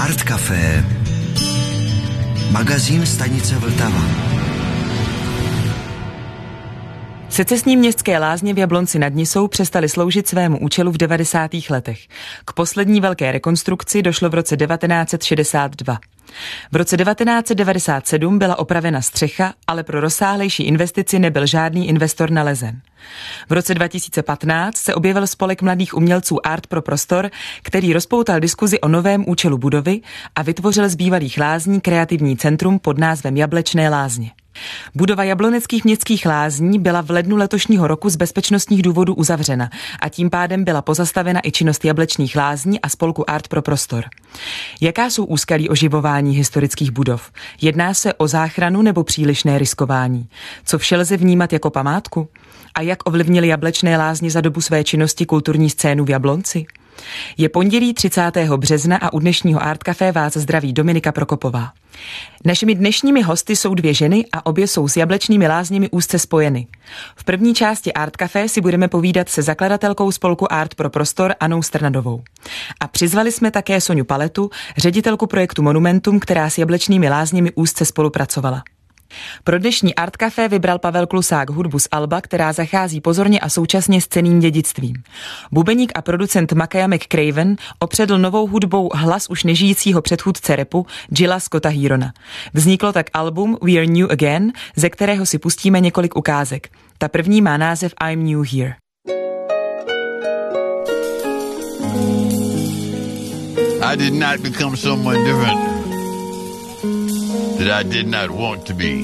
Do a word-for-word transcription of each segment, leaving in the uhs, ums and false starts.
Art Café, magazín stanice Vltava. Secesní městské lázně v Jablonci nad Nisou přestaly sloužit svému účelu v devadesátých letech. K poslední velké rekonstrukci došlo v roce devatenáct set šedesát dva. V roce devatenáct set devadesát sedm byla opravena střecha, ale pro rozsáhlejší investici nebyl žádný investor nalezen. V roce dva tisíce patnáct se objevil spolek mladých umělců Art pro prostor, který rozpoutal diskuzi o novém účelu budovy a vytvořil z bývalých lázní kreativní centrum pod názvem Jablečné lázně. Budova Jabloneckých městských lázní byla v lednu letošního roku z bezpečnostních důvodů uzavřena a tím pádem byla pozastavena i činnost Jablečných lázní a spolku Art pro prostor. Jaká jsou úskalí oživování historických budov? Jedná se o záchranu nebo přílišné riskování? Co vše lze vnímat jako památku? A jak ovlivnily Jablečné lázně za dobu své činnosti kulturní scénu v Jablonci? Je pondělí třicátého března a u dnešního Art Café vás zdraví Dominika Prokopová. Našimi dnešními hosty jsou dvě ženy a obě jsou s Jablečnými lázněmi úzce spojeny. V první části Art Café si budeme povídat se zakladatelkou spolku Art pro prostor Annou Strnadovou. A přizvali jsme také Soňu Paletu, ředitelku projektu Monumentum, která s Jablečnými lázněmi úzce spolupracovala. Pro dnešní Art Café vybral Pavel Klusák hudbu z alba, která zachází pozorně a současně s cenným dědictvím. Bubeník a producent Makaya McCraven opředl novou hudbou hlas už nežijícího předchůdce rapu Jilla Scotta Herona. Vzniklo tak album We're New Again, ze kterého si pustíme několik ukázek. Ta první má název I'm New Here. I did not become someone different that I did not want to be.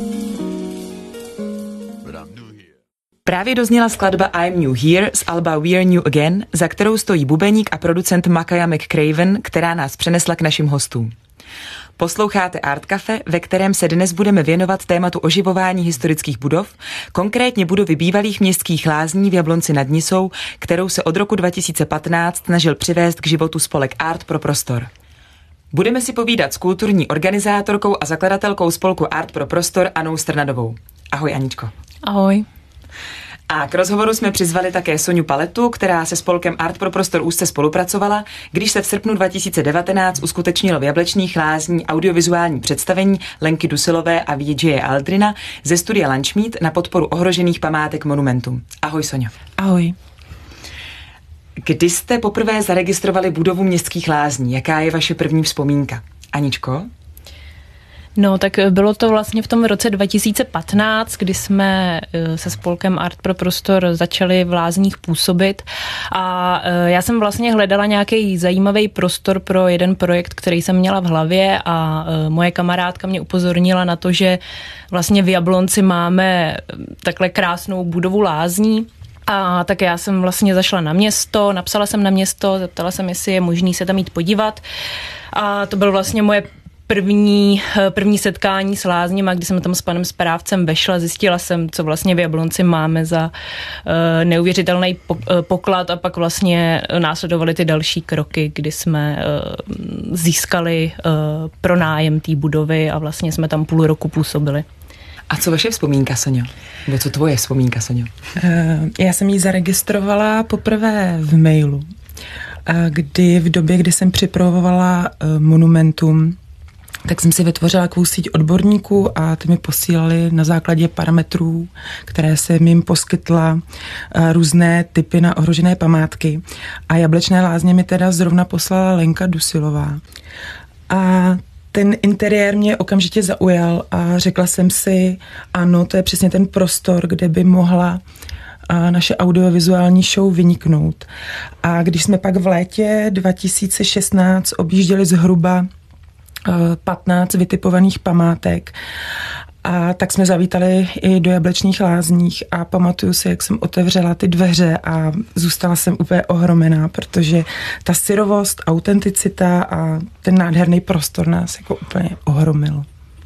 But I'm new here. Právě dozněla skladba I'm New Here z alba We're New Again, za kterou stojí bubeník a producent Makaya McCraven, která nás přenesla k našim hostům. Posloucháte Art Café, ve kterém se dnes budeme věnovat tématu oživování historických budov, konkrétně budovy bývalých městských lázní v Jablonci nad Nisou, kterou se od roku dva tisíce patnáct snažil přivést k životu spolek Art pro prostor. Budeme si povídat s kulturní organizátorkou a zakladatelkou spolku Art pro prostor Annou Strnadovou. Ahoj, Aničko. Ahoj. A k rozhovoru jsme přizvali také Soňu Paletu, která se spolkem Art pro prostor úzce spolupracovala, když se v srpnu dva tisíce devatenáct uskutečnilo v Jablečných lázní audiovizuální představení Lenky Dusilové a V J Aldrina ze studia Lunchmeat na podporu ohrožených památek Monumentum. Ahoj, Soňo. Ahoj. Kdy jste poprvé zaregistrovali budovu městských lázní? Jaká je vaše první vzpomínka? Aničko? No, tak bylo to vlastně v tom roce dva tisíce patnáct, kdy jsme se spolkem Art pro prostor začali v lázních působit a já jsem vlastně hledala nějaký zajímavý prostor pro jeden projekt, který jsem měla v hlavě a moje kamarádka mě upozornila na to, že vlastně v Jablonci máme takhle krásnou budovu lázní. A tak já jsem vlastně zašla na město, napsala jsem na město, zeptala jsem, jestli je možný se tam jít podívat. A to bylo vlastně moje první, první setkání s lázněma, kdy jsem tam s panem správcem vešla, zjistila jsem, co vlastně v Jablonci máme za uh, neuvěřitelný poklad a pak vlastně následovaly ty další kroky, kdy jsme uh, získali uh, pronájem té budovy a vlastně jsme tam půl roku působili. A co vaše vzpomínka, Soňo? Nebo co tvoje vzpomínka, Soňo? Já jsem ji zaregistrovala poprvé v mailu, kdy v době, kdy jsem připravovala Monumentum, tak jsem si vytvořila takovou síť odborníků a ty mi posílali na základě parametrů, které jsem jim poskytla, různé typy na ohrožené památky. A Jablečné lázně mi teda zrovna poslala Lenka Dusilová. A ten interiér mě okamžitě zaujal a řekla jsem si, ano, to je přesně ten prostor, kde by mohla naše audiovizuální show vyniknout. A když jsme pak v létě dva tisíce šestnáct objížděli zhruba patnáct vytipovaných památek, a tak jsme zavítali i do Jablečných lázních a pamatuju si, jak jsem otevřela ty dveře a zůstala jsem úplně ohromená, protože ta syrovost, autenticita a ten nádherný prostor nás jako úplně ohromil.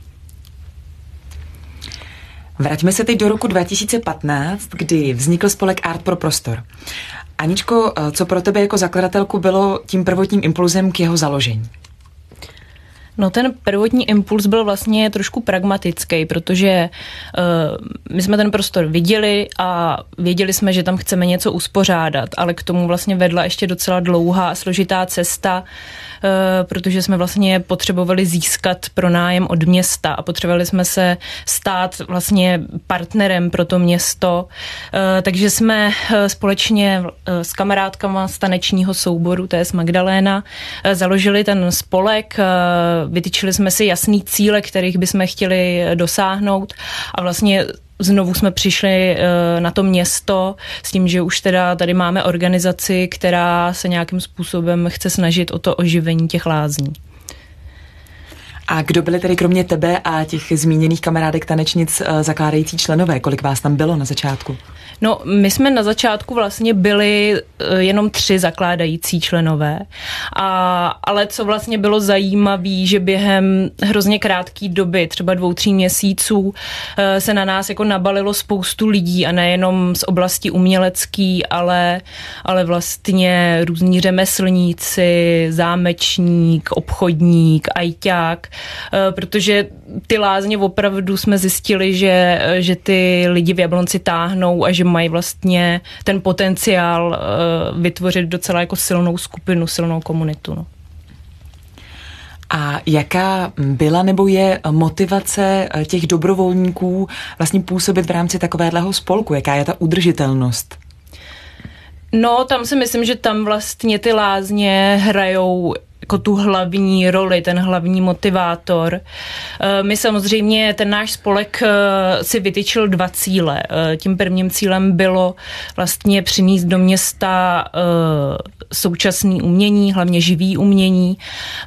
Vraťme se teď do roku dva tisíce patnáct, kdy vznikl spolek Art pro prostor. Aničko, co pro tebe jako zakladatelku bylo tím prvotním impulzem k jeho založení? No ten prvotní impuls byl vlastně trošku pragmatický, protože uh, my jsme ten prostor viděli a věděli jsme, že tam chceme něco uspořádat, ale k tomu vlastně vedla ještě docela dlouhá a složitá cesta, uh, protože jsme vlastně potřebovali získat pronájem od města a potřebovali jsme se stát vlastně partnerem pro to město, uh, takže jsme uh, společně uh, s kamarádkama z tanečního souboru, to je z Magdaléna, uh, založili ten spolek, uh, vytyčili jsme si jasný cíle, kterých bychom chtěli dosáhnout a vlastně znovu jsme přišli na to město s tím, že už teda tady máme organizaci, která se nějakým způsobem chce snažit o to oživení těch lázní. A kdo byli tedy kromě tebe a těch zmíněných kamarádek tanečnic zakládající členové? Kolik vás tam bylo na začátku? No, my jsme na začátku vlastně byli jenom tři zakládající členové, a, ale co vlastně bylo zajímavé, že během hrozně krátké doby, třeba dvou, tří měsíců, se na nás jako nabalilo spoustu lidí a nejenom z oblasti umělecký, ale, ale vlastně různí řemeslníci, zámečník, obchodník, ajťák, protože ty lázně opravdu jsme zjistili, že, že ty lidi v Jablonci táhnou a že mají vlastně ten potenciál uh, vytvořit docela jako silnou skupinu, silnou komunitu. No. A jaká byla nebo je motivace těch dobrovolníků vlastně působit v rámci takového spolku? Jaká je ta udržitelnost? No, tam si myslím, že tam vlastně ty lázně hrajou jako tu hlavní roli, ten hlavní motivátor. My samozřejmě, ten náš spolek si vytyčil dva cíle. Tím prvním cílem bylo vlastně přinést do města současné umění, hlavně živý umění.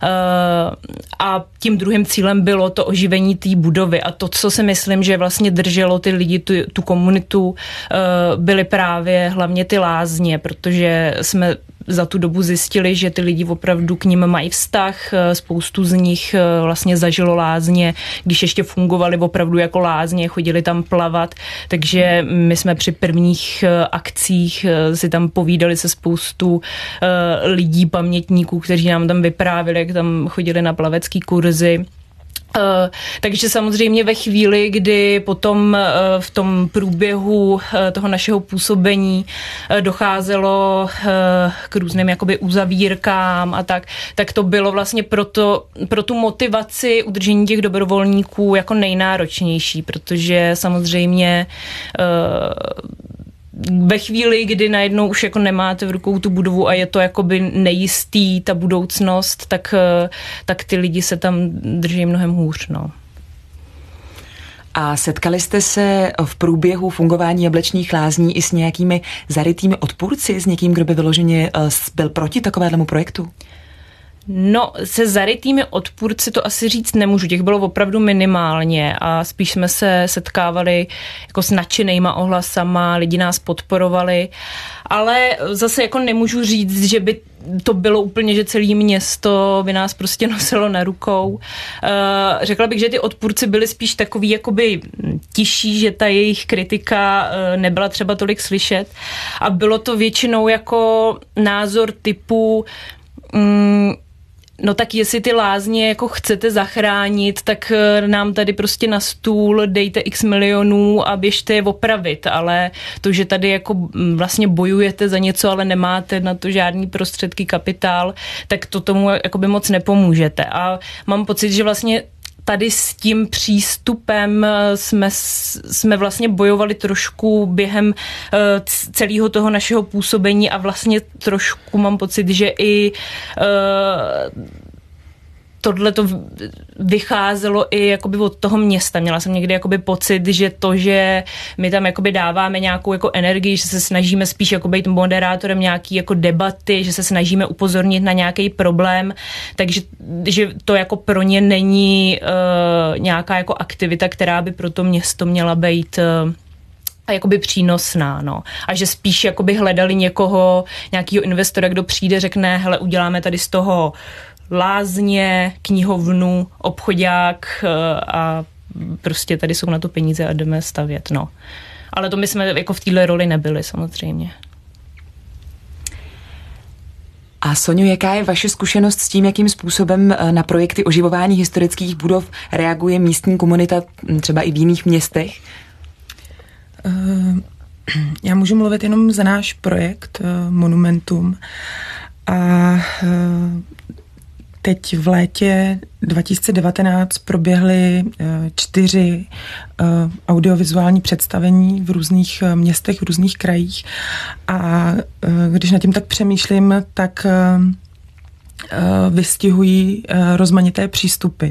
A tím druhým cílem bylo to oživení té budovy. A to, co si myslím, že vlastně drželo ty lidi, tu, tu komunitu, byly právě hlavně ty lázně, protože jsme za tu dobu zjistili, že ty lidi opravdu k nim mají vztah, spoustu z nich vlastně zažilo lázně, když ještě fungovali opravdu jako lázně, chodili tam plavat, takže my jsme při prvních akcích si tam povídali se spoustu lidí, pamětníků, kteří nám tam vyprávěli, jak tam chodili na plavecký kurzy. Uh, takže samozřejmě ve chvíli, kdy potom uh, v tom průběhu uh, toho našeho působení uh, docházelo uh, k různým jakoby uzavírkám a tak, tak to bylo vlastně proto, pro tu motivaci udržení těch dobrovolníků jako nejnáročnější, protože samozřejmě uh, ve chvíli, kdy najednou už jako nemáte v rukou tu budovu a je to jakoby nejistý, ta budoucnost, tak, tak ty lidi se tam drží mnohem hůř, no. A setkali jste se v průběhu fungování Jablečných lázní i s nějakými zarytými odpůrci, s někým, kdo by vyloženě byl proti takovému projektu? No, se zarytými odpůrci to asi říct nemůžu, těch bylo opravdu minimálně a spíš jsme se setkávali jako s nadšenýma ohlasama, lidi nás podporovali, ale zase jako nemůžu říct, že by to bylo úplně, že celé město by nás prostě nosilo na rukou. Řekla bych, že ty odpůrci byli spíš takový jakoby tiší, že ta jejich kritika nebyla třeba tolik slyšet a bylo to většinou jako názor typu mm, no tak jestli ty lázně jako chcete zachránit, tak nám tady prostě na stůl dejte x milionů a běžte je opravit, ale to, že tady jako vlastně bojujete za něco, ale nemáte na to žádný prostředky, kapitál, tak to tomu jakoby moc nepomůžete. A mám pocit, že vlastně tady s tím přístupem jsme, jsme vlastně bojovali trošku během celého toho našeho působení a vlastně trošku mám pocit, že i tohle to vycházelo i jakoby od toho města. Měla jsem někdy jakoby pocit, že to, že my tam jakoby dáváme nějakou jako energii, že se snažíme spíš jako být moderátorem nějaký jako debaty, že se snažíme upozornit na nějaký problém, takže že to jako pro ně není uh, nějaká jako aktivita, která by pro to město měla být uh, a jakoby přínosná, no. A že spíš jakoby hledali někoho, nějakýho investora, kdo přijde, řekne, hele, uděláme tady z toho lázně, knihovnu, obchodák a prostě tady jsou na to peníze a jdeme stavět, no. Ale to my jsme jako v téhle roli nebyli samozřejmě. A A Soňo, jaká je vaše zkušenost s tím, jakým způsobem na projekty oživování historických budov reaguje místní komunita třeba i v jiných městech? Já můžu mluvit jenom za náš projekt Monumentum. A teď v létě dva tisíce devatenáct proběhly čtyři audiovizuální představení v různých městech, v různých krajích. A když nad tím tak přemýšlím, tak vystihují rozmanité přístupy.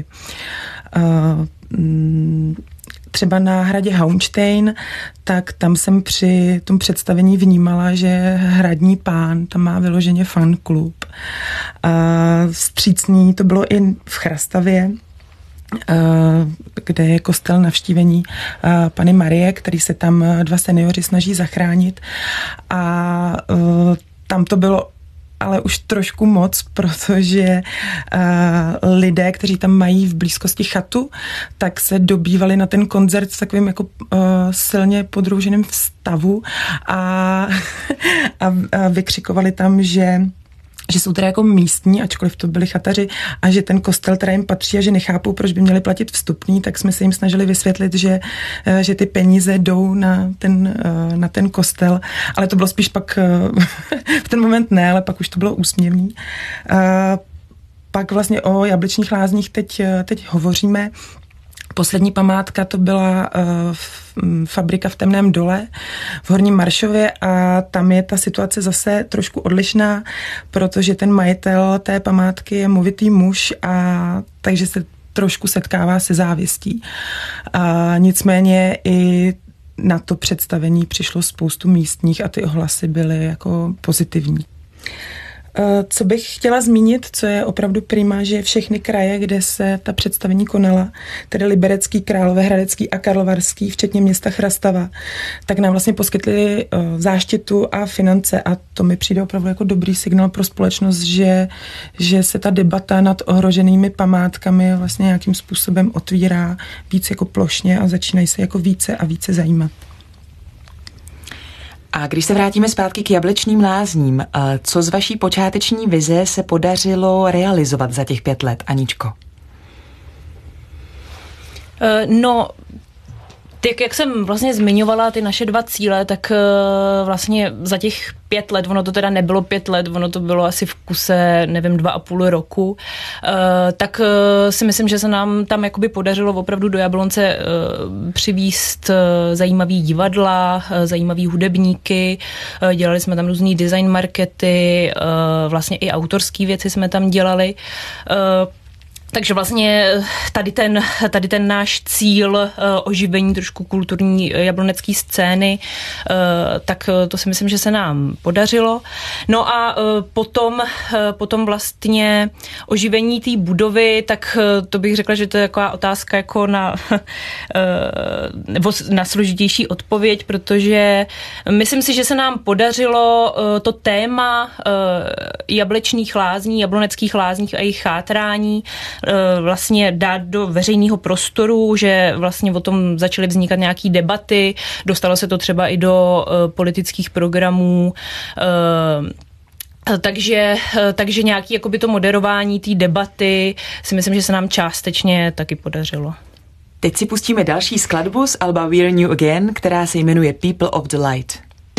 Třeba na hradě Hauenstein, tak tam jsem při tom představení vnímala, že hradní pán tam má vyloženě fanklub. Vstřícný to bylo i v Chrastavě, kde je kostel Navštívení Panny Marie, který se tam dva seniori snaží zachránit. A tam to bylo ale už trošku moc, protože uh, lidé, kteří tam mají v blízkosti chatu, tak se dobývali na ten koncert v takovým jako uh, silně podrouženém stavu a, a, a vykřikovali tam, že že jsou teda jako místní, ačkoliv to byli chataři, a že ten kostel teda jim patří a že nechápou, proč by měli platit vstupný, tak jsme se jim snažili vysvětlit, že, že ty peníze jdou na ten, na ten kostel, ale to bylo spíš pak v ten moment ne, ale pak už to bylo úsměvný. Pak vlastně o Jablečných lázních teď, teď hovoříme. Poslední památka to byla uh, fabrika v Temném dole v Horním Maršově a tam je ta situace zase trošku odlišná, protože ten majitel té památky je movitý muž a takže se trošku setkává se závěstí. A nicméně i na to představení přišlo spoustu místních a ty ohlasy byly jako pozitivní. Co bych chtěla zmínit, co je opravdu prima, že všechny kraje, kde se ta představení konala, tedy Liberecký, Královéhradecký a Karlovarský, včetně města Chrastava, tak nám vlastně poskytli záštitu a finance a to mi přijde opravdu jako dobrý signál pro společnost, že, že se ta debata nad ohroženými památkami vlastně nějakým způsobem otvírá víc jako plošně a začínají se jako více a více zajímat. A když se vrátíme zpátky k Jablečným lázním, co z vaší počáteční vize se podařilo realizovat za těch pět let, Aničko? No, tak jak jsem vlastně zmiňovala ty naše dva cíle, tak vlastně za těch pět let, ono to teda nebylo pět let, ono to bylo asi v kuse, nevím, dva a půl roku, tak si myslím, že se nám tam jakoby podařilo opravdu do Jablonce přivízt zajímavý divadla, zajímavý hudebníky, dělali jsme tam různý design markety, vlastně i autorský věci jsme tam dělali. Takže vlastně tady ten, tady ten náš cíl uh, oživení trošku kulturní jablonecké scény, uh, tak to si myslím, že se nám podařilo. No a uh, potom, uh, potom vlastně oživení té budovy, tak uh, to bych řekla, že to je taková otázka jako na, uh, nebo na složitější odpověď, protože myslím si, že se nám podařilo uh, to téma uh, Jablečných lázní, Jabloneckých lázních a jejich chátrání vlastně dát do veřejného prostoru, že vlastně o tom začaly vznikat nějaký debaty, dostalo se to třeba i do uh, politických programů, uh, takže, takže nějaké jakoby to moderování té debaty si myslím, že se nám částečně taky podařilo. Teď si pustíme další skladbu z alba We're New Again, která se jmenuje People of the Light.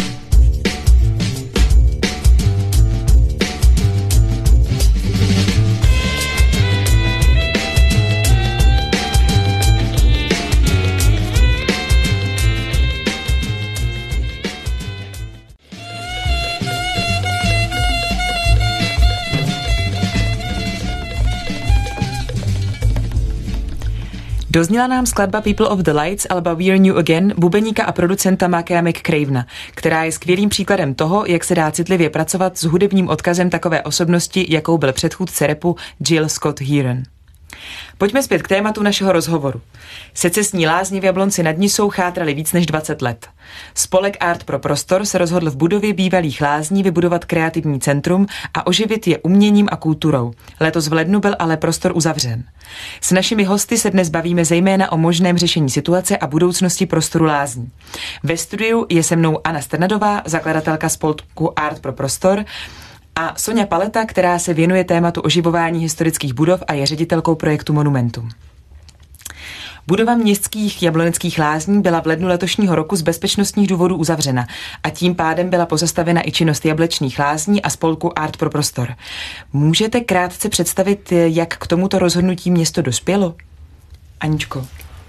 Dozněla nám skladba People of the Lights, alba We're New Again, bubeníka a producenta Makea McCravena, která je skvělým příkladem toho, jak se dá citlivě pracovat s hudebním odkazem takové osobnosti, jakou byl předchůdce rapu Jill Scott Heron. Pojďme zpět k tématu našeho rozhovoru. Secesní lázně v Jablonci nad Nisou chátraly víc než dvacet let. Spolek Art pro prostor se rozhodl v budově bývalých lázní vybudovat kreativní centrum a oživit je uměním a kulturou. Letos v lednu byl ale prostor uzavřen. S našimi hosty se dnes bavíme zejména o možném řešení situace a budoucnosti prostoru lázní. Ve studiu je se mnou Anna Strnadová, zakladatelka spolku Art pro prostor, a Soňa Paleta, která se věnuje tématu oživování historických budov a je ředitelkou projektu Monumentum. Budova městských Jabloneckých lázní byla v lednu letošního roku z bezpečnostních důvodů uzavřena a tím pádem byla pozastavena i činnost Jablečných lázní a spolku Art pro prostor. Můžete krátce představit, jak k tomuto rozhodnutí město dospělo? Aničko.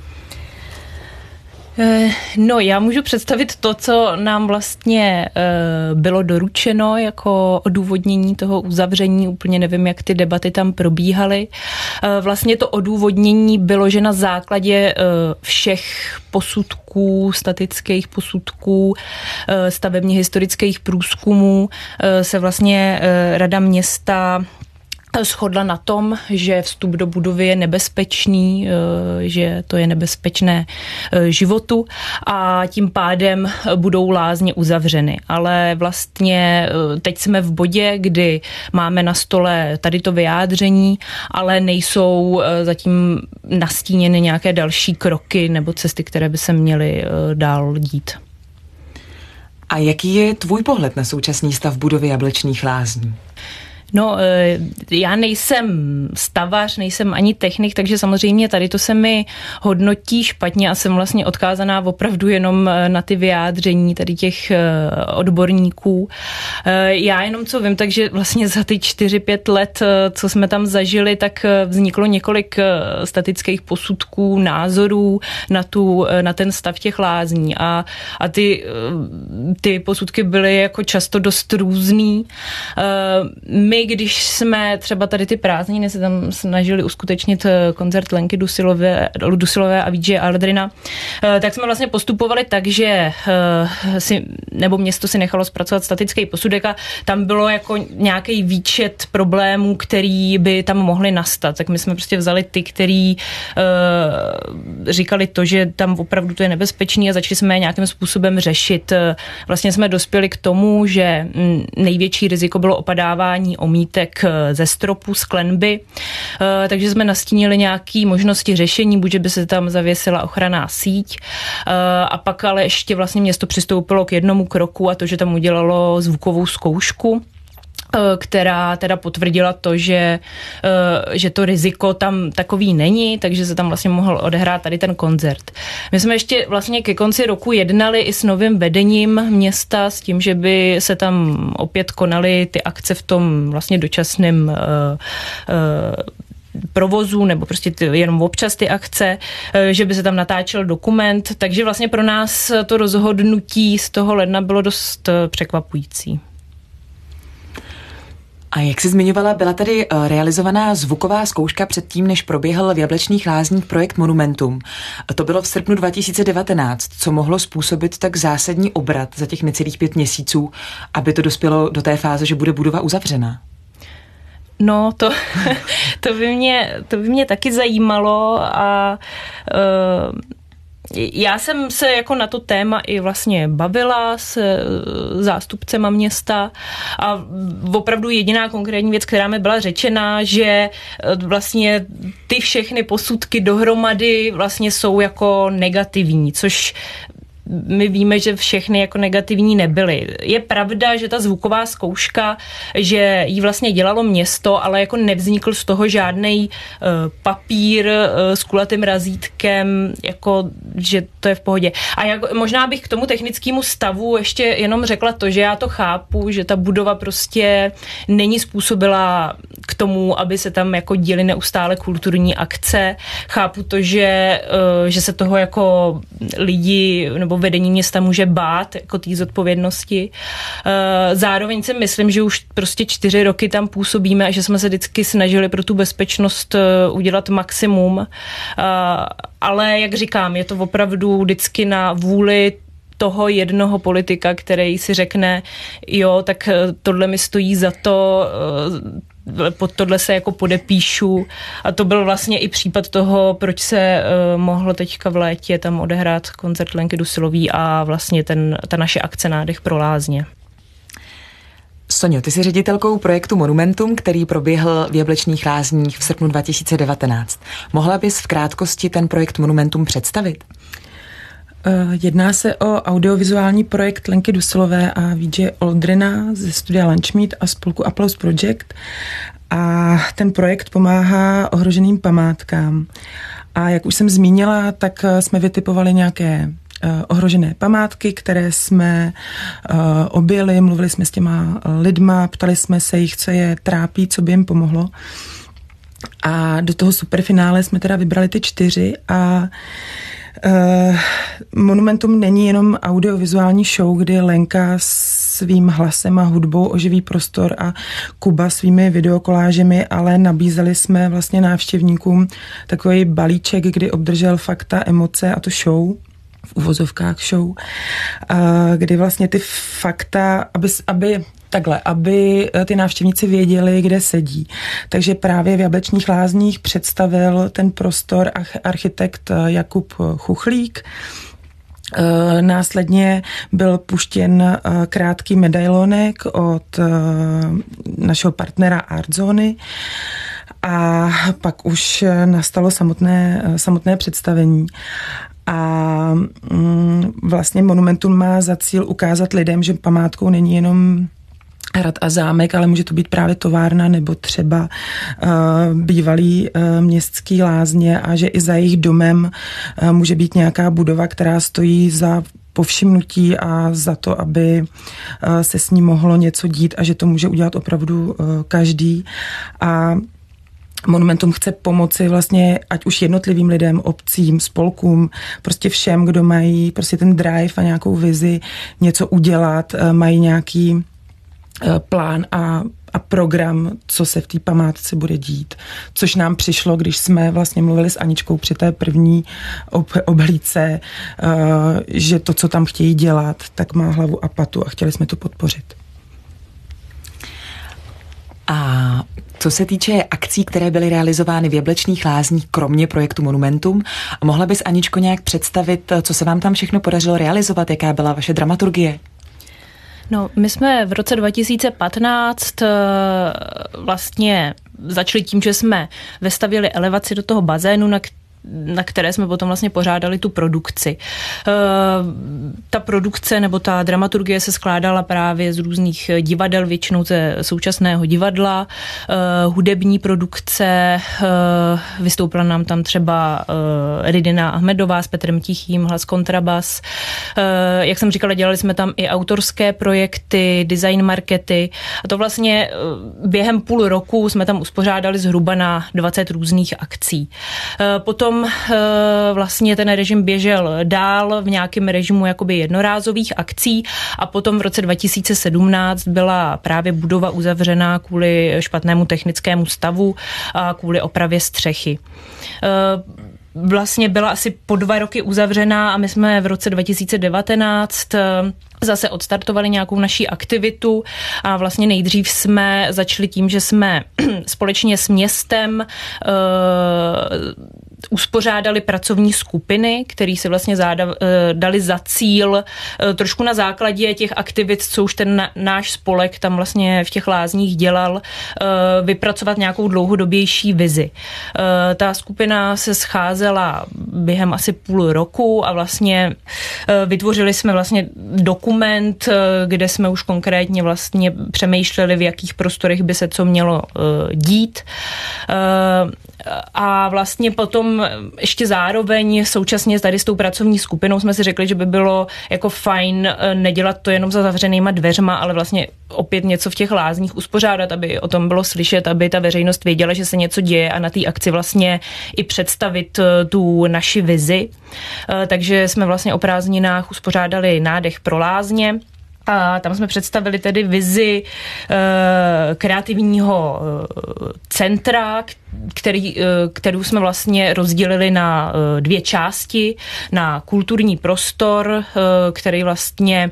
No, já můžu představit to, co nám vlastně bylo doručeno jako odůvodnění toho uzavření. Úplně nevím, jak ty debaty tam probíhaly. Vlastně to odůvodnění bylo, že na základě všech posudků, statických posudků, stavebně historických průzkumů se vlastně Rada města shodla na tom, že vstup do budovy je nebezpečný, že to je nebezpečné životu a tím pádem budou lázně uzavřeny. Ale vlastně teď jsme v bodě, kdy máme na stole tady to vyjádření, ale nejsou zatím nastíněny nějaké další kroky nebo cesty, které by se měly dál dít. A jaký je tvůj pohled na současný stav budovy Jablečných lázní? No, já nejsem stavař, nejsem ani technik, takže samozřejmě tady to se mi hodnotí špatně a jsem vlastně odkázaná opravdu jenom na ty vyjádření tady těch odborníků. Já jenom co vím, takže vlastně za ty čtyři pět let, co jsme tam zažili, tak vzniklo několik statických posudků, názorů na, tu, na ten stav těch lázní a, a ty, ty posudky byly jako často dost různý. My když jsme třeba tady ty prázdniny se tam snažili uskutečnit koncert Lenky Dusilové, Dusilové a Vídže Aldrina, tak jsme vlastně postupovali tak, že si, nebo město si nechalo zpracovat statický posudek a tam bylo jako nějaký výčet problémů, který by tam mohly nastat. Tak my jsme prostě vzali ty, který říkali to, že tam opravdu to je nebezpečný a začali jsme je nějakým způsobem řešit. Vlastně jsme dospěli k tomu, že největší riziko bylo opadávání omítek ze stropu, z klenby, takže jsme nastínili nějaké možnosti řešení, buď by se tam zavěsila ochranná síť a pak ale ještě vlastně město přistoupilo k jednomu kroku a to, že tam udělalo zvukovou zkoušku, která teda potvrdila to, že, že to riziko tam takový není, takže se tam vlastně mohl odehrát tady ten koncert. My jsme ještě vlastně ke konci roku jednali i s novým vedením města s tím, že by se tam opět konaly ty akce v tom vlastně dočasném uh, uh, provozu nebo prostě ty, jenom občas ty akce, že by se tam natáčel dokument, takže vlastně pro nás to rozhodnutí z toho ledna bylo dost překvapující. A jak jsi zmiňovala, byla tady realizovaná zvuková zkouška předtím, než proběhl v Jablečných lázních projekt Monumentum. To bylo v srpnu dva tisíce devatenáct, co mohlo způsobit tak zásadní obrat za těch necelých pět měsíců, aby to dospělo do té fáze, že bude budova uzavřena. No, to, to, by, mě, to by mě taky zajímalo a uh, já jsem se jako na to téma i vlastně bavila s zástupcema města a opravdu jediná konkrétní věc, která mi byla řečena, že vlastně ty všechny posudky dohromady vlastně jsou jako negativní, což my víme, že všechny jako negativní nebyly. Je pravda, že ta zvuková zkouška, že ji vlastně dělalo město, ale jako nevznikl z toho žádnej uh, papír uh, s kulatým razítkem, jako, že to je v pohodě. A jak, možná bych k tomu technickému stavu ještě jenom řekla to, že já to chápu, že ta budova prostě není způsobila k tomu, aby se tam jako děly neustále kulturní akce. Chápu to, že, uh, že se toho jako lidi nebo vedení města může bát jako té zodpovědnosti. Zároveň si myslím, že už prostě čtyři roky tam působíme a že jsme se vždycky snažili pro tu bezpečnost udělat maximum. Ale jak říkám, je to opravdu vždycky na vůli toho jednoho politika, který si řekne, jo, tak tohle mi stojí za to, pod tohle se jako podepíšu a to byl vlastně i případ toho, proč se uh, mohlo teďka v létě tam odehrát koncert Lenky Dusilový a vlastně ten, ta naše akce Nádech pro lázně. Soňo, ty jsi ředitelkou projektu Monumentum, který proběhl v Jablečných lázních v srpnu dva tisíce devatenáct. Mohla bys v krátkosti ten projekt Monumentum představit? Jedná se o audiovizuální projekt Lenky Dusilové a V J Oldrina ze studia Lunchmeat a spolku Applause Project. A ten projekt pomáhá ohroženým památkám. A jak už jsem zmínila, tak jsme vytipovali nějaké ohrožené památky, které jsme uh, objeli, mluvili jsme s těma lidma, ptali jsme se jich, co je trápí, co by jim pomohlo. A do toho superfinále jsme teda vybrali ty čtyři a uh, Monumentum není jenom audiovizuální show, kdy Lenka svým hlasem a hudbou oživí prostor a Kuba svými videokolážemi, ale nabízeli jsme vlastně návštěvníkům takový balíček, kdy obdržel fakta, emoce a to show, v uvozovkách show, kdy vlastně ty fakta, aby, aby takhle, aby ty návštěvníci věděli, kde sedí. Takže právě v Jablečných Lázních představil ten prostor architekt Jakub Chuchlík. Následně byl puštěn krátký medailonek od našeho partnera Artzony a pak už nastalo samotné, samotné představení. A mm, vlastně Monumentum má za cíl ukázat lidem, že památkou není jenom hrad a zámek, ale může to být právě továrna nebo třeba uh, bývalý uh, městský lázně a že i za jejich domem uh, může být nějaká budova, která stojí za povšimnutí a za to, aby uh, se s ní mohlo něco dít a že to může udělat opravdu uh, každý. A Monumentum chce pomoci vlastně ať už jednotlivým lidem, obcím, spolkům, prostě všem, kdo mají prostě ten drive a nějakou vizi něco udělat, mají nějaký plán a, a program, co se v té památce bude dít. Což nám přišlo, když jsme vlastně mluvili s Aničkou při té první ob, oblídce, uh, že to, co tam chtějí dělat, tak má hlavu a patu a chtěli jsme to podpořit. A co se týče akcí, které byly realizovány v Jablečných Lázních, kromě projektu Monumentum, mohla bys, Aničko, nějak představit, co se vám tam všechno podařilo realizovat, jaká byla vaše dramaturgie? No, my jsme v roce dva tisíce patnáct vlastně začali tím, že jsme vestavěli elevaci do toho bazénu, na na které jsme potom vlastně pořádali tu produkci. Ta produkce nebo ta dramaturgie se skládala právě z různých divadel, většinou ze současného divadla, hudební produkce, vystoupila nám tam třeba Ridina Ahmedová s Petrem Tichým, hlas kontrabas. Jak jsem říkala, dělali jsme tam i autorské projekty, design markety a to vlastně během půl roku jsme tam uspořádali zhruba na dvacet různých akcí. Potom vlastně ten režim běžel dál v nějakém režimu jakoby jednorázových akcí a potom v roce dva tisíce sedmnáct byla právě budova uzavřená kvůli špatnému technickému stavu a kvůli opravě střechy. Vlastně byla asi po dva roky uzavřená a my jsme v roce dva tisíce devatenáct zase odstartovali nějakou naší aktivitu a vlastně nejdřív jsme začali tím, že jsme společně s městem uh, uspořádali pracovní skupiny, které si vlastně záda, uh, dali za cíl uh, trošku na základě těch aktivit, co už ten na, náš spolek tam vlastně v těch lázních dělal, uh, vypracovat nějakou dlouhodobější vizi. Uh, ta skupina se scházela během asi půl roku a vlastně uh, vytvořili jsme vlastně dokument, kde jsme už konkrétně vlastně přemýšleli, v jakých prostorech by se co mělo uh, dít. Uh, a vlastně potom ještě zároveň současně tady s tou pracovní skupinou jsme si řekli, že by bylo jako fajn nedělat to jenom za zavřenýma dveřma, ale vlastně opět něco v těch lázních uspořádat, aby o tom bylo slyšet, aby ta veřejnost věděla, že se něco děje a na té akci vlastně i představit tu naši vizi. Takže jsme vlastně o prázdninách uspořádali nádech pro lázně. A tam jsme představili tedy vizi e, kreativního e, centra, který, e, kterou jsme vlastně rozdělili na e, dvě části, na kulturní prostor, e, který vlastně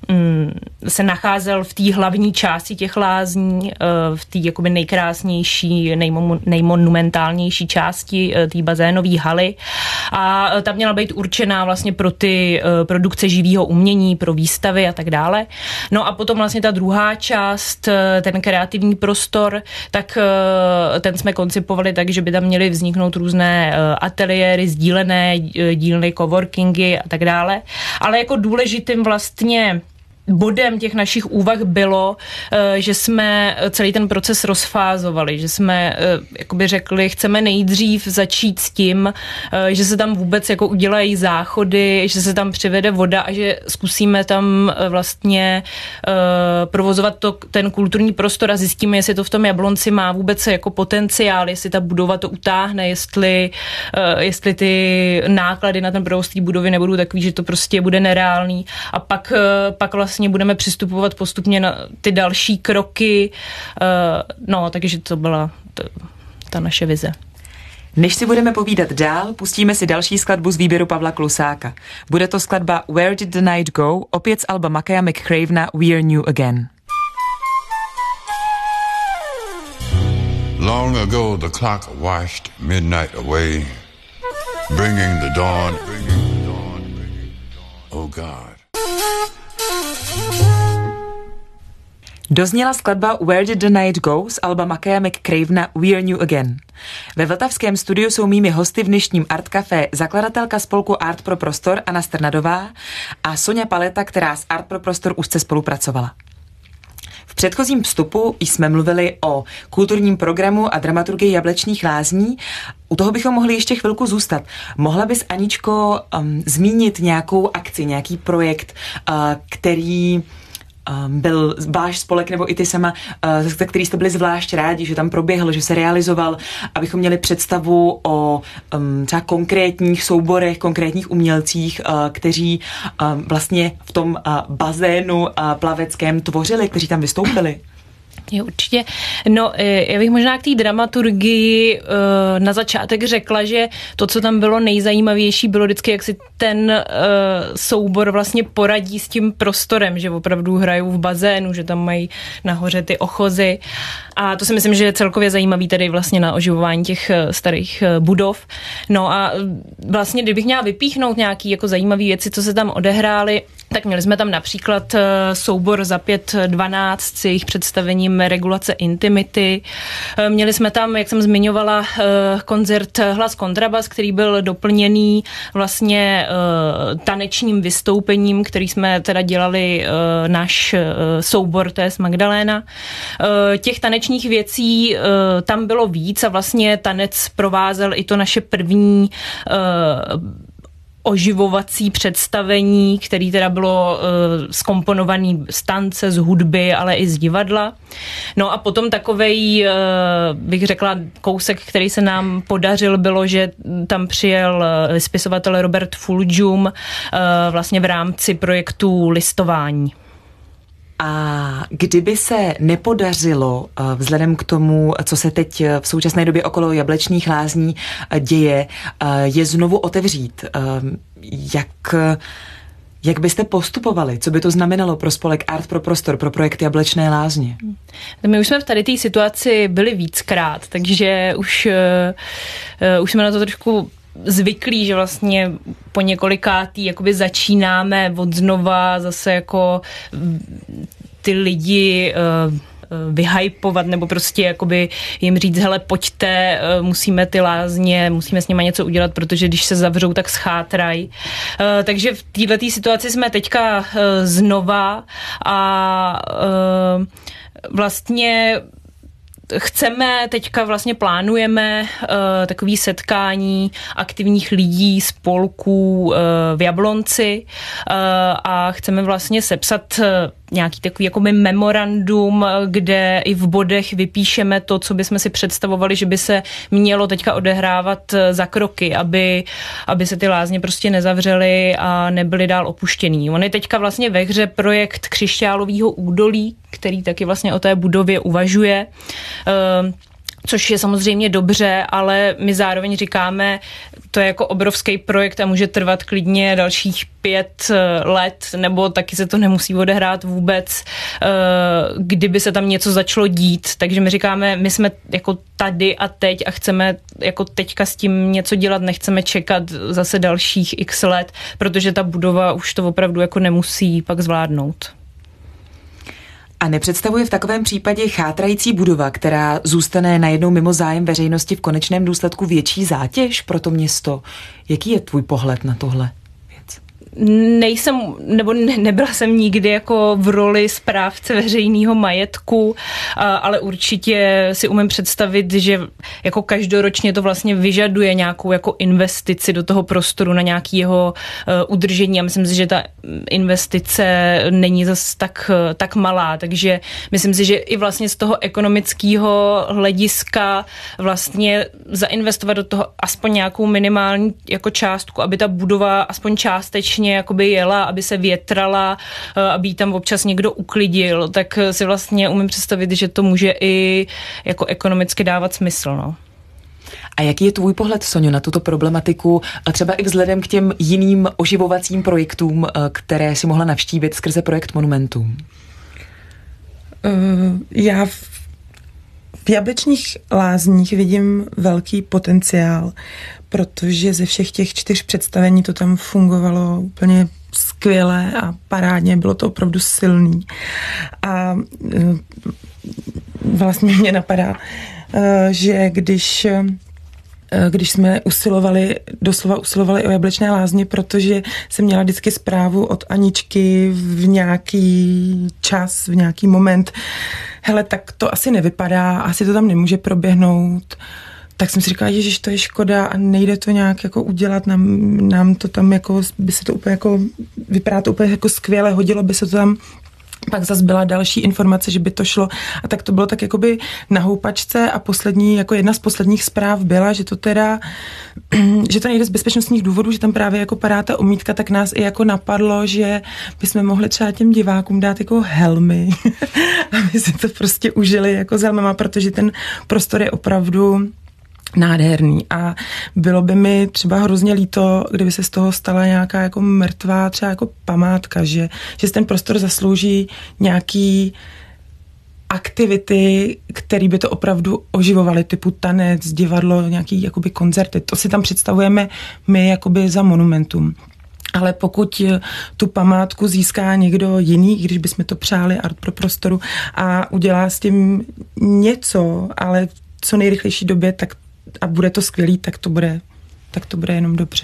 se nacházel v té hlavní části těch lázní, v té jakoby nejkrásnější, nejmonumentálnější části té bazénové haly a tam měla být určená vlastně pro ty produkce živého umění, pro výstavy a tak dále. No a potom vlastně ta druhá část, ten kreativní prostor, tak ten jsme koncipovali tak, že by tam měly vzniknout různé ateliéry, sdílené dílny, coworkingy a tak dále. Ale jako důležitým vlastně bodem těch našich úvah bylo, že jsme celý ten proces rozfázovali, že jsme jakoby řekli, chceme nejdřív začít s tím, že se tam vůbec jako udělají záchody, že se tam přivede voda a že zkusíme tam vlastně provozovat to, ten kulturní prostor a zjistíme, jestli to v tom Jablonci má vůbec jako potenciál, jestli ta budova to utáhne, jestli, jestli ty náklady na ten provoz té budovy nebudou takový, že to prostě bude nereálný a pak, pak vlastně budeme přistupovat postupně na ty další kroky. No, takže to byla to, ta naše vize. Než si budeme povídat dál, pustíme si další skladbu z výběru Pavla Klusáka. Bude to skladba Where Did the Night Go, opět z alba Mackaya McCravena We're New Again. Long ago the clock washed midnight away, bringing the dawn, bringing the dawn, bringing the dawn. Oh God. Dozněla skladba Where Did the Night Go z alba Mackaya McCravena We're New Again. Ve vltavském studiu jsou mými hosty v dnešním Art Café zakladatelka spolku Art pro prostor Anna Strnadová a Soňa Paleta, která s Art pro prostor úzce spolupracovala. V předchozím vstupu jsme mluvili o kulturním programu a dramaturgii Jablečných lázní. U toho bychom mohli ještě chvilku zůstat. Mohla bys, Aničko, um, zmínit nějakou akci, nějaký projekt, uh, který um, byl váš spolek nebo i ty sama, uh, za který jste byli zvlášť rádi, že tam proběhl, že se realizoval, abychom měli představu o um, třeba konkrétních souborech, konkrétních umělcích, uh, kteří um, vlastně v tom uh, bazénu uh, plaveckém tvořili, kteří tam vystoupili? Jo, určitě. No, já bych možná k té dramaturgii na začátek řekla, že to, co tam bylo nejzajímavější, bylo vždycky, jak si ten soubor vlastně poradí s tím prostorem, že opravdu hrajou v bazénu, že tam mají nahoře ty ochozy. A to si myslím, že je celkově zajímavý tady vlastně na oživování těch starých budov. No a vlastně, kdybych měla vypíchnout nějaký jako zajímavý věci, co se tam odehrály, tak měli jsme tam například soubor za pět dvanáct s jejich představením regulace intimity. Měli jsme tam, jak jsem zmiňovala, koncert Hlas kontrabas, který byl doplněný vlastně tanečním vystoupením, který jsme teda dělali náš soubor, to je Magdaléna. Těch tanečních věcí tam bylo víc a vlastně tanec provázel i to naše první oživovací představení, který teda bylo uh, zkomponovaný z tance, z hudby, ale i z divadla. No a potom takovej, uh, bych řekla, kousek, který se nám podařil, bylo, že tam přijel uh, spisovatel Robert Fulgium uh, vlastně v rámci projektu Listování. A kdyby se nepodařilo vzhledem k tomu, co se teď v současné době okolo Jablečných lázní děje, je znovu otevřít, jak, jak byste postupovali? Co by to znamenalo pro spolek Art pro prostor, pro projekt Jablečné lázně? My už jsme v tady té situaci byli víckrát, takže už, uh, už jsme na to trošku zvyklí, že vlastně po několikátý jakoby začínáme od znova zase jako ty lidi uh, vyhypovat nebo prostě jakoby jim říct, hele, pojďte, musíme ty lázně, musíme s nimi něco udělat, protože když se zavřou, tak schátrají. Uh, takže v této situaci jsme teďka uh, znova a uh, vlastně chceme, teďka vlastně plánujeme uh, takový setkání aktivních lidí, spolků uh, v Jablonci uh, a chceme vlastně sepsat uh, nějaký takový jako memorandum, kde i v bodech vypíšeme to, co bychom si představovali, že by se mělo teďka odehrávat za kroky, aby, aby se ty lázně prostě nezavřely a nebyly dál opuštěný. On je teďka vlastně ve hře projekt Křišťálového údolí, který taky vlastně o té budově uvažuje. což je samozřejmě dobře, ale my zároveň říkáme, to je jako obrovský projekt a může trvat klidně dalších pět let, nebo taky se to nemusí odehrát vůbec, kdyby se tam něco začalo dít. Takže my říkáme, my jsme jako tady a teď a chceme jako teďka s tím něco dělat, nechceme čekat zase dalších x let, protože ta budova už to opravdu jako nemusí pak zvládnout. A nepředstavuje v takovém případě chátrající budova, která zůstane najednou mimo zájem veřejnosti, v konečném důsledku větší zátěž pro to město? Jaký je tvůj pohled na tohle? Nejsem, nebo ne, nebyla jsem nikdy jako v roli správce veřejného majetku, ale určitě si umím představit, že jako každoročně to vlastně vyžaduje nějakou jako investici do toho prostoru na nějaký jeho uh, udržení a myslím si, že ta investice není zas tak, tak malá, takže myslím si, že i vlastně z toho ekonomického hlediska vlastně zainvestovat do toho aspoň nějakou minimální jako částku, aby ta budova aspoň částečně jakoby jela, aby se větrala, aby ji tam občas někdo uklidil, tak si vlastně umím představit, že to může i jako ekonomicky dávat smysl. No. A jaký je tvůj pohled, Soňo, na tuto problematiku, a třeba i vzhledem k těm jiným oživovacím projektům, které si mohla navštívit skrze projekt Monumentum? Uh, já v, v Jablečných lázních vidím velký potenciál, protože ze všech těch čtyř představení to tam fungovalo úplně skvěle a parádně, bylo to opravdu silný. A uh, vlastně mě napadá, uh, že když když jsme usilovali, doslova usilovali o Jablečné lázně, protože jsem měla vždycky zprávu od Aničky v nějaký čas, v nějaký moment. Hele, tak to asi nevypadá, asi to tam nemůže proběhnout. Tak jsem si říkala, ježiš, to je škoda a nejde to nějak jako udělat, nám, nám to tam jako, by se to úplně jako, vypadá to úplně jako skvěle, hodilo by se to tam. Pak zase byla další informace, že by to šlo a tak to bylo tak jakoby na houpačce a poslední, jako jedna z posledních zpráv byla, že to teda, že to nejde z bezpečnostních důvodů, že tam právě jako padá ta omítka, tak nás i jako napadlo, že bychom mohli třeba těm divákům dát jako helmy, aby si to prostě užili jako s helmama, protože ten prostor je opravdu nádherný a bylo by mi třeba hrozně líto, kdyby se z toho stala nějaká jako mrtvá třeba jako památka, že, že ten prostor zaslouží nějaký aktivity, které by to opravdu oživovaly, typu tanec, divadlo, nějaký jakoby koncerty. To si tam představujeme my jakoby za Monumentum. Ale pokud tu památku získá někdo jiný, když bychom to přáli Art pro prostoru a udělá s tím něco, ale v co nejrychlejší době, tak a bude to skvělý, tak to bude, tak to bude jenom dobře.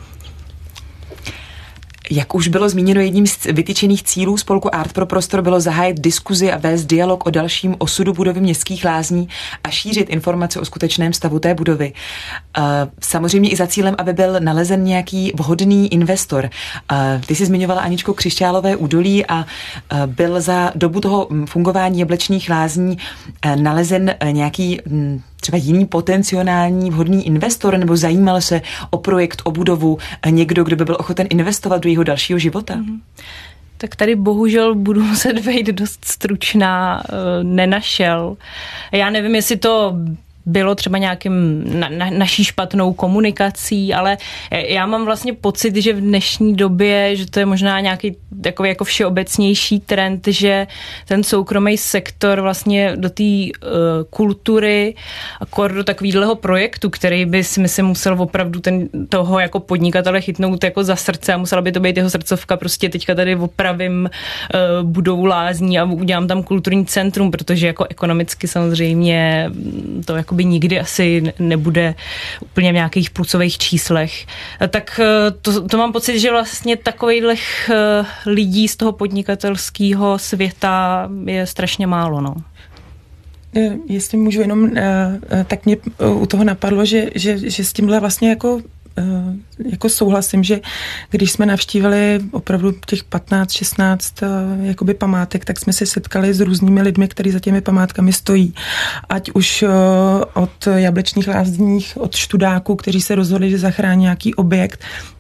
Jak už bylo zmíněno, jedním z vytyčených cílů spolku Art pro prostor bylo zahájit diskuzi a vést dialog o dalším osudu budovy Městských lázní a šířit informace o skutečném stavu té budovy. Samozřejmě i za cílem, aby byl nalezen nějaký vhodný investor. Ty jsi zmiňovala, Aničko, Křišťálové údolí a byl za dobu toho fungování Jablečných lázní nalezen nějaký třeba jiný potenciální vhodný investor, nebo zajímal se o projekt, o budovu někdo, kdo by byl ochoten investovat do jeho dalšího života? Mm-hmm. Tak tady bohužel budu muset být dost stručná, nenašel. Já nevím, jestli to bylo třeba nějakým na, na, naší špatnou komunikací, ale já mám vlastně pocit, že v dnešní době, že to je možná nějaký takový jako všeobecnější trend, že ten soukromý sektor vlastně do té uh, kultury a do takovýhleho projektu, který by si myslím musel opravdu ten, toho jako podnikatele chytnout jako za srdce a musela by to být jeho srdcovka, prostě teďka tady opravím uh, budovu lázní a udělám tam kulturní centrum, protože jako ekonomicky samozřejmě to jako by nikdy asi nebude úplně v nějakých plusových číslech. Tak to, to mám pocit, že vlastně takových lidí z toho podnikatelského světa je strašně málo, no. Jestli můžu jenom, tak mě u toho napadlo, že, že, že s tímhle vlastně jako jako souhlasím, že když jsme navštívili opravdu těch patnáct šestnáct jakoby památek, tak jsme se setkali s různými lidmi, kteří za těmi památkami stojí. Ať už od Jablečných lázních, od študáků, kteří se rozhodli, že zachrání nějaký objekt,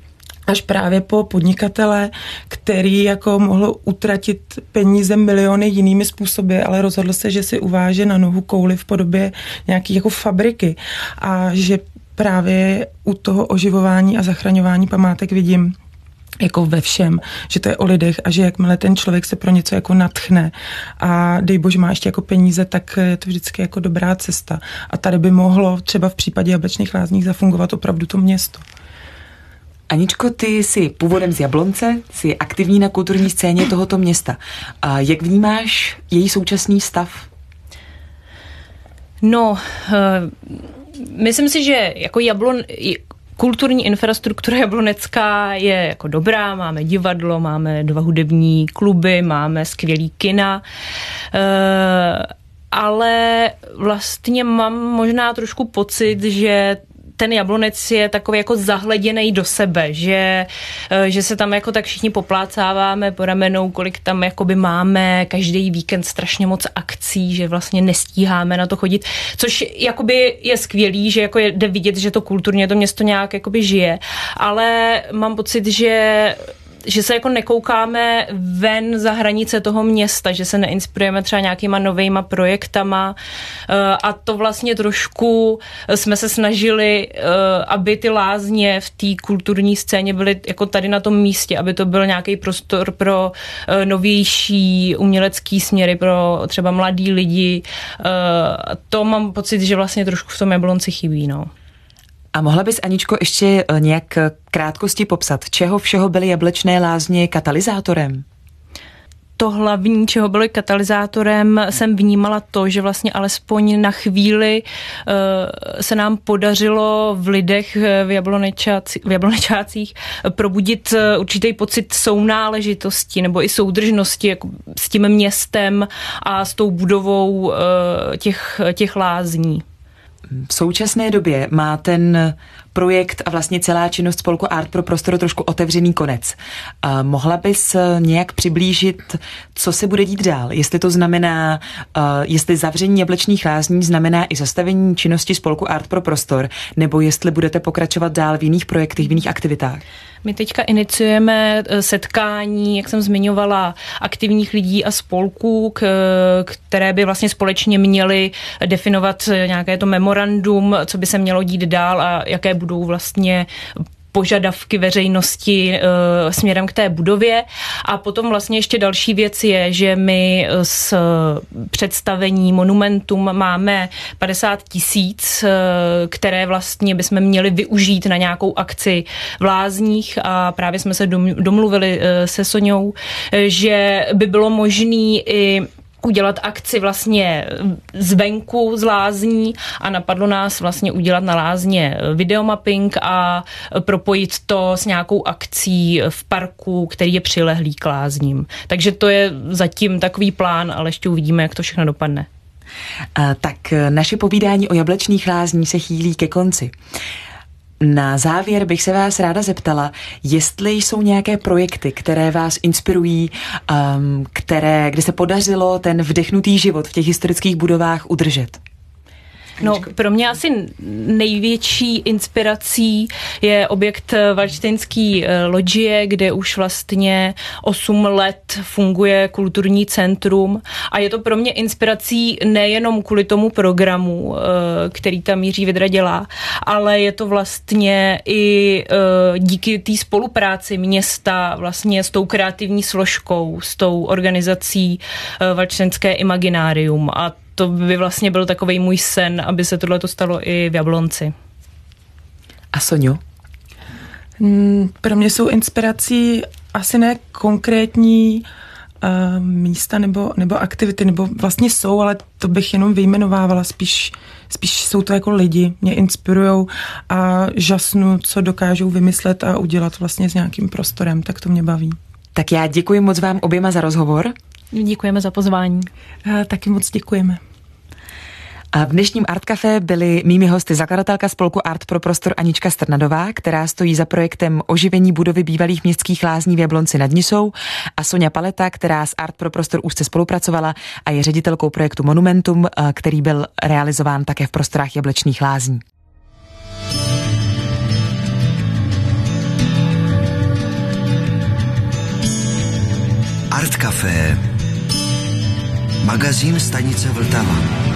až právě po podnikatele, který jako mohl utratit peníze miliony jinými způsoby, ale rozhodl se, že si uváže na nohu kouli v podobě nějaký jako fabriky a že právě u toho oživování a zachraňování památek vidím jako ve všem, že to je o lidech a že jakmile ten člověk se pro něco jako nadchne a dej bože má ještě jako peníze, tak je to vždycky jako dobrá cesta. A tady by mohlo třeba v případě Jablečných Lázní zafungovat opravdu to město. Aničko, ty jsi původem z Jablonce, jsi aktivní na kulturní scéně tohoto města. A jak vnímáš její současný stav? No, uh, myslím si, že jako Jablon... Kulturní infrastruktura jablonecká je jako dobrá, máme divadlo, máme dva hudební kluby, máme skvělý kina, e, ale vlastně mám možná trošku pocit, že ten Jablonec je takový jako zahleděnej do sebe, že, že se tam jako tak všichni poplácáváme po ramenou, kolik tam jakoby máme každý víkend strašně moc akcí, že vlastně nestíháme na to chodit, což jakoby je skvělý, že jako jde vidět, že to kulturně to město nějak jakoby žije, ale mám pocit, že že se jako nekoukáme ven za hranice toho města, že se neinspirujeme třeba nějakýma novejma projektama a to vlastně trošku jsme se snažili, aby ty lázně v té kulturní scéně byly jako tady na tom místě, aby to byl nějaký prostor pro novější umělecký směry, pro třeba mladý lidi. To mám pocit, že vlastně trošku v tom Jablonci chybí, no. A mohla bys, Aničko, ještě nějak krátkosti popsat, čeho všeho byly Jablečné Lázně katalyzátorem? To hlavní, čeho byly katalyzátorem, jsem vnímala to, že vlastně alespoň na chvíli uh, se nám podařilo v lidech v, Jablonečáci, v Jablonečácích probudit určitý pocit sounáležitosti nebo i soudržnosti jako s tím městem a s tou budovou uh, těch, těch lázní. V současné době má ten projekt a vlastně celá činnost spolku Art pro prostor trošku otevřený konec. A mohla bys nějak přiblížit, co se bude dít dál? Jestli to znamená, uh, jestli zavření Jablečných Lázní znamená i zastavení činnosti spolku Art pro prostor, nebo jestli budete pokračovat dál v jiných projektech, v jiných aktivitách? My teďka iniciujeme setkání, jak jsem zmiňovala, aktivních lidí a spolků, které by vlastně společně měly definovat nějaké to memorandum, co by se mělo dít dál a jaké budou vlastně požadavky veřejnosti e, směrem k té budově. A potom vlastně ještě další věc je, že my s představení Monumentum máme padesát tisíc, e, které vlastně bychom měli využít na nějakou akci v Lázních a právě jsme se domluvili e, se Soňou, e, že by bylo možný i udělat akci vlastně zvenku z lázní a napadlo nás vlastně udělat na lázně videomapping a propojit to s nějakou akcí v parku, který je přilehlý k lázním. Takže to je zatím takový plán, ale ještě uvidíme, jak to všechno dopadne. A tak naše povídání o Jablečných Lázní se chýlí ke konci. Na závěr bych se vás ráda zeptala, jestli jsou nějaké projekty, které vás inspirují, um, které, kde se podařilo ten vdechnutý život v těch historických budovách udržet. No, pro mě asi největší inspirací je objekt Valštejnský lodžie, kde už vlastně osm let funguje kulturní centrum a je to pro mě inspirací nejenom kvůli tomu programu, který tam Jiří Vidra dělá, ale je to vlastně i díky té spolupráci města vlastně s tou kreativní složkou, s tou organizací Valštejnské imaginárium a to by vlastně byl takovej můj sen, aby se tohleto stalo i v Jablonci. A Soňo? Pro mě jsou inspirací asi ne konkrétní uh, místa nebo, nebo aktivity, nebo vlastně jsou, ale to bych jenom vyjmenovávala, spíš, spíš jsou to jako lidi, mě inspirujou a žasnu, co dokážou vymyslet a udělat vlastně s nějakým prostorem, tak to mě baví. Tak já děkuji moc vám oběma za rozhovor. Děkujeme za pozvání. Uh, taky moc děkujeme. A v dnešním Art Café byly mými hosty zakladatelka spolku Art pro prostor Anička Strnadová, která stojí za projektem oživení budovy bývalých městských lázní v Jablonci nad Nisou, a Soňa Paleta, která s Art pro prostor úzce spolupracovala a je ředitelkou projektu Monumentum, který byl realizován také v prostorách Jablečných Lázní. Art Café, magazín stanice Vltava.